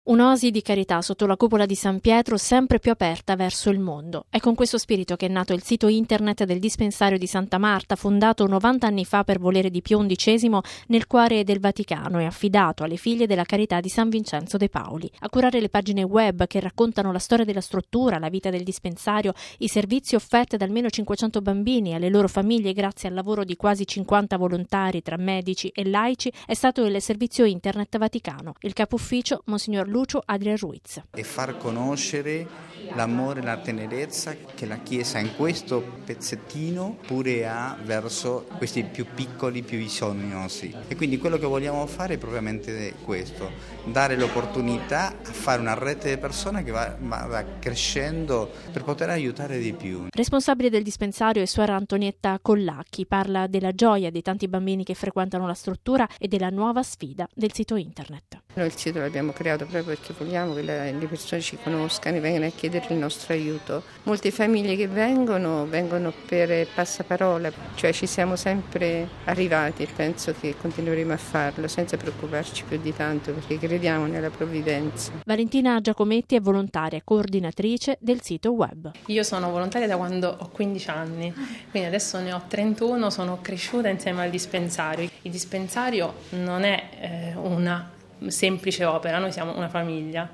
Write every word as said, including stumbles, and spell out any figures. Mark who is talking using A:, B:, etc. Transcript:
A: Un'oasi di carità sotto la cupola di San Pietro, sempre più aperta verso il mondo. È con questo spirito che è nato il sito internet del dispensario di Santa Marta, fondato novanta anni fa per volere di Pio undicesimo nel cuore del Vaticano e affidato alle figlie della carità di San Vincenzo de Pauli. A curare le pagine web che raccontano la storia della struttura, la vita del dispensario, i servizi offerti ad almeno cinquecento bambini e alle loro famiglie grazie al lavoro di quasi cinquanta volontari tra medici e laici, è stato il Servizio Internet Vaticano. Il capo ufficio, Monsignor Lucio Adrian Ruiz.
B: E far conoscere l'amore e la tenerezza che la Chiesa in questo pezzettino pure ha verso questi più piccoli, più bisognosi. E quindi quello che vogliamo fare è propriamente questo, dare l'opportunità a fare una rete di persone che va, va crescendo per poter aiutare di più.
A: Responsabile del dispensario è suora Antonietta Collacchi, parla della gioia dei tanti bambini che frequentano la struttura e della nuova sfida del sito internet.
C: Noi il sito l'abbiamo creato proprio perché vogliamo che la, le persone ci conoscano e vengano a chiedere il nostro aiuto. Molte famiglie che vengono, vengono per passaparola, cioè ci siamo sempre arrivati e penso che continueremo a farlo senza preoccuparci più di tanto perché crediamo nella provvidenza.
A: Valentina Giacometti è volontaria coordinatrice del sito web.
D: Io sono volontaria da quando ho quindici anni, quindi adesso ne ho trentuno, sono cresciuta insieme al dispensario. Il dispensario non è eh, una semplice opera, noi siamo una famiglia